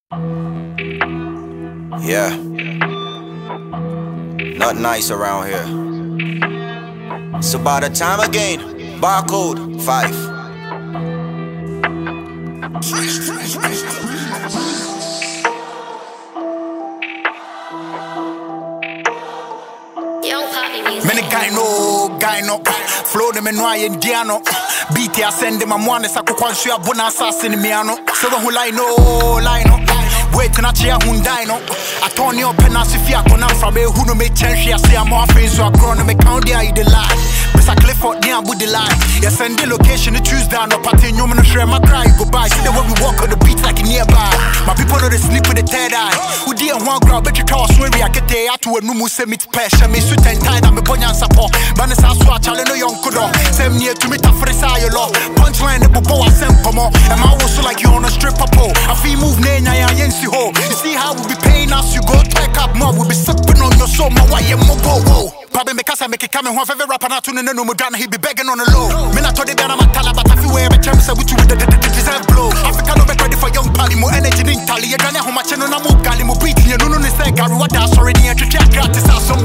Yeah. Not nice around here. It's about the time again. Barcode 5. Many guy no flow them no Indiano. Beat ya send them a one is a kwansu abuna assassin miano. So who line no. Wait na chia hundai no. Attorney open as if ya kona from a who no make change ya say I'm off so I grown me count there I the lie. Besa Clifford near with the lie. Ya send the location to choose down no party no man share my cry goodbye. See the way we walk on the beat like nearby. My people know they sleep with the third eye. Who dear one grab bet you toss when we are get there to a numu semit pressure me suit and tied I'm a bonyan support. Man is a swatch I no young kudo. Same near to me to fresa your law. Punchline the bobo I send come on. And I also like you on a stripper pole. I feel move nenya ya yensi ho. You see how we be paying us, you go take up more. We be sipping on your soul, my why you move whoa. Probably because I make it coming, whoever rapper not tuning in, no more down, he be begging on the low. Me not told the I'm a tala, but I feel where every chance I with you with the deserve blow. Africa no better ready for young pally, more energy than tally. You're gonna how much and I'm gali, more beat, you know, say, Gary, what that's already a trick, gratis, some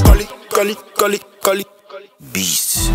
gully. Beast.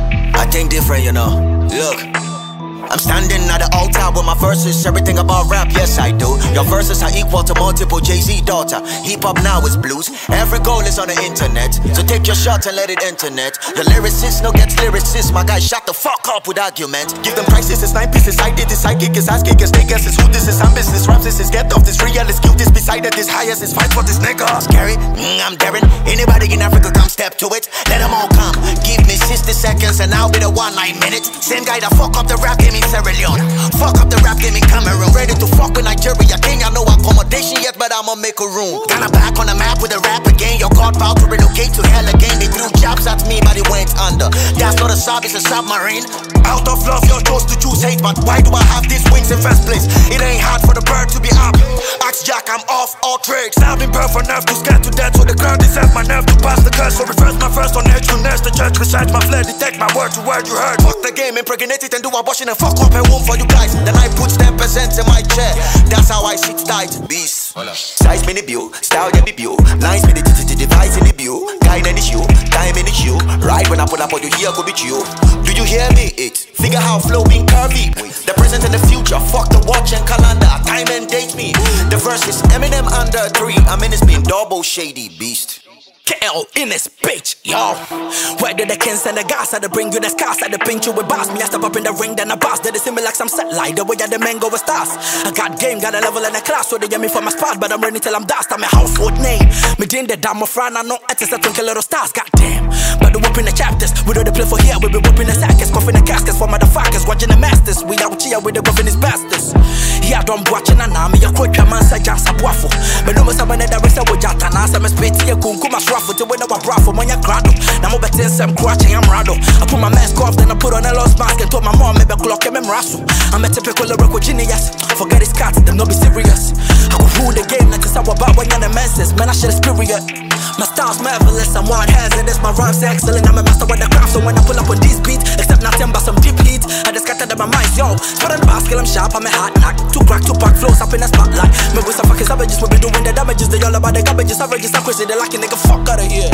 I think different, you know. Look. I'm standing at the altar with my verses, everything about rap, yes I do. Your verses are equal to multiple Jay-Z daughter. Hip-hop now is blues, every goal is on the internet. So take your shot and let it internet. Your lyricist no gets lyricist, my guy shut the fuck up with argument. Give them prices, it's 9 pieces, I did this, I kick his ass kickers, they guess it's who this is, I'm business, raps this is, get off this real, is cute, this beside it, this highest, is fight for this nigga. Scary, I'm Darren, anybody in Africa come step to it, let them all come. Give me 60 seconds and I'll be the one 9 minutes. Same guy that fuck up the rap game in Sierra Leone, fuck up the rap game in Cameroon. Ready to fuck with Nigeria, Kenya, no accommodation yet, but I'ma make a room. Ghana back on the map with the rap again. Your God vowed to relocate to hell again. They threw jobs at me, but it went under. That's not a sub, it's a submarine. Out of love, you chose to choose hate, but why do I have these wings in first place? It ain't hard for the bird to be up. Ask Jack, I'm off all tricks. Stabbing bird for nerve to scared to death, so the crowd deserve my nerve to pass the curse. So reverse my first on edge to nest. The church recites my flair, detect my word to word you heard. Fuck the game, impregnate it and do abortion and fuck up a womb for you guys. Then I put 10% in my chair. That's how I sit tight. Beast. Size me the view, style the view. Lines me the device in the view. Kind in the shoe, time in the shoe. Right when I pull up on you here go be you. Do you hear me? It figure how flowing curvy. The present and the future. Fuck the watch and calendar. Time and date me. The verse is Eminem under 3. I mean it's been double shady. Beast. KL in this bitch, yo. Where did the kings and the gas? I bring you the scars, I pinch you with bars. Me, I step up in the ring, then I boss. They see me like some set light, the way that the men go with stars. I got game, got a level and a class, so they get me for my spot, but I'm running till I'm dust. I'm a household name. Me din the damn of Fran, I know it's a twinkle little stars, goddamn. But the whooping the chapters, we do the play for here, we be whooping the sackers, coughing the caskets for motherfuckers, watching the masters. We out here with the governance bastards. Yeah, don't watching an army, a quick man, say just a waffle. But no, I'm another race with Jatana, some spit here, Kunkuma. To win our bra from when you're grado. Now I'm betting some crutching, I'm rado. I put my mask off, then I put on a lost mask and told my mom maybe clock him and rassle. I'm a typical lyrical genius. Forget his cats, them no be serious. I could rule the game, like it's our about when you're the messes. Man, I shit is period. My style's marvelous, I'm one hazardous. My rhymes excellent, I'm a master with the craft. So when I pull up on these beats, except nothing but some deep heat, I just scattered in my mind, yo. Spot on the basket, I'm sharp, I'm a hot knock. 2 crack, 2 pack, flows up in the spotlight. Me with some fucking savages, we be doing the damages. They all about the garbages, averages, I'm crazy, they like a nigga, fuck out of here.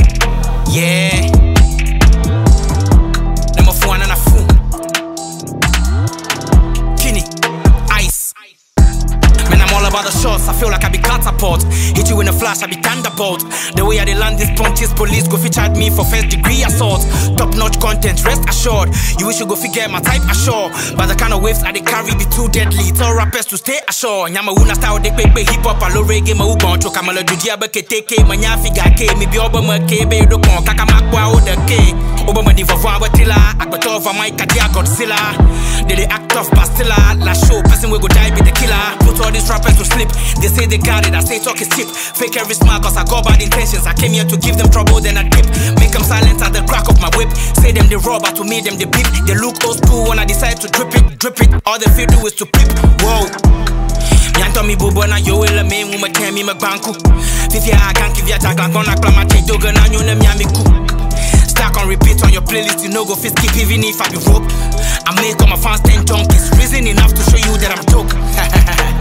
Yeah. Number 4 and a fool. Kenny, ice. Man, I'm all about the shots. I feel like I be catapult. Hit you in a flash, I be thunderbolt. The way I dey land this punches, police go feature me for first degree assault. Top notch content, rest assured. You wish you go figure my type assure. But the kind of waves I dey carry be too deadly. Tell rappers to stay ashore. Nyama una style they pepe hip hop, alo reggae ma ugon choka mala dudia beke teke manya figa ke mi bi oba ma ke be do kon kaka makwa o de ke. Oba ma di vava watila, akbato over my kadia Godzilla. They act off Bastilla, la show person we go die be the killer. Put all these rappers to sleep. They say they got it, I say talk is cheap. Fake every smile cause I got bad intentions. I came here to give them trouble, then I dip. Make them silent at the crack of my whip. Say them the robber, to me them the beat. They look old school when I decide to drip it. All they feel do is to pip. Whoa. Yanto mi bubo na yo ele me mu matemi magbanku. Fifi I can't give ya tag on a klama take doga na nyu na miamiku. Stack on repeat on your playlist, you know go fit skip even if I be rope. I make all my fans 10 junkies. Reason enough to show you that I'm dope.